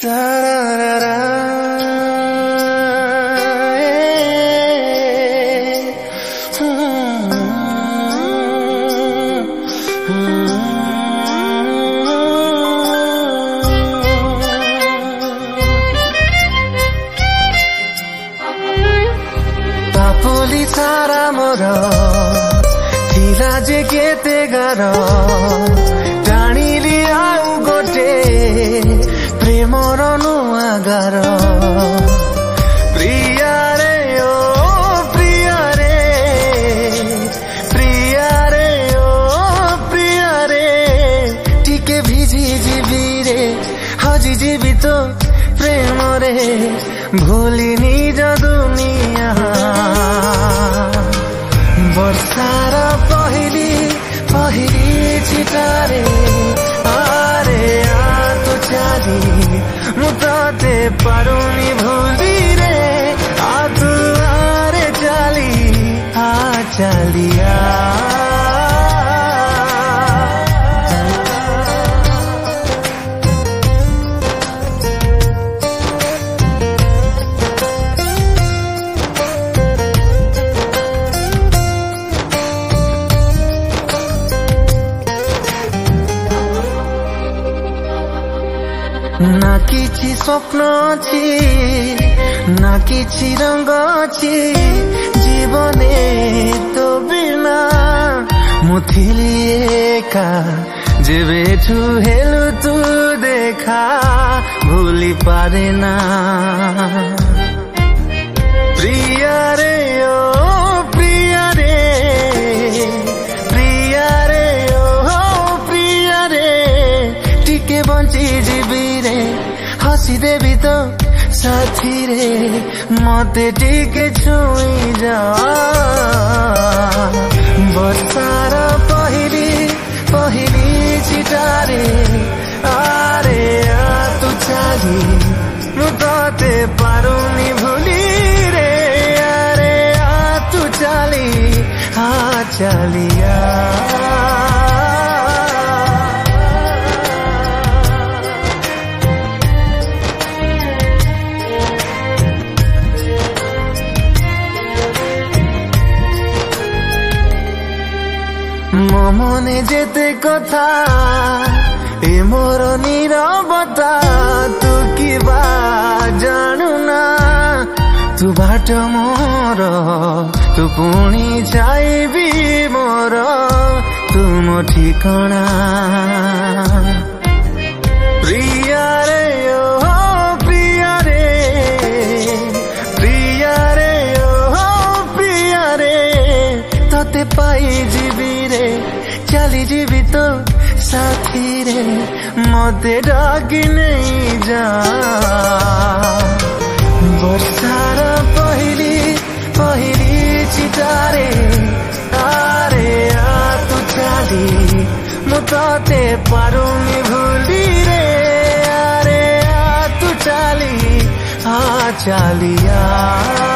पापुली सारा मोर थिला जे केते गार टाणिली आउ गोटे प्रेमर नुआ गार प्रिया रे ओ प्रिया रे प्रिया रे ओ प्रिया रे टिके भिजी जीवी रे हजी जीवी तो प्रेम रे भूली निज दुनिया वर्षार पहली पहली चिटारे आरे आ तो चाली मुते पारुनी भूली रे आ तू आरे चाली आ चालिया ना किछि स्वप्न अछि ना किछि रंग अछि जीवने तो बिना मुथिली एका जेबेठु हेलु तू देखा भूली पारे ना प्रिया रे ओ प्रिया रे प्रिया रे ओ प्रिया रे टिके बंची जीवी हसी देवी तो साथी रे मते टिके छुई जा वर्षार पहली पहली चिटारे आरे आ तू चाली मुते पारुनी भूली रे आरे आ तू चाली आ चालिया मने जेते कथा ए मोर नीरवता तू किबा जानू ना तू बाट मोर तू पुणी चाहबी मोर तू मो ठिकाना प्रिया रे ओ प्रिया रे प्रिया रे ओ प्रिया रे तते पाई जीवी रे चली जीवी तो साथी रे मते डाकी नहीं जा वर्षार पहली पहली चिटारे आरे आ तू चाली मुते पारुनी भूली रे आरे आ तू चाली आ चालिया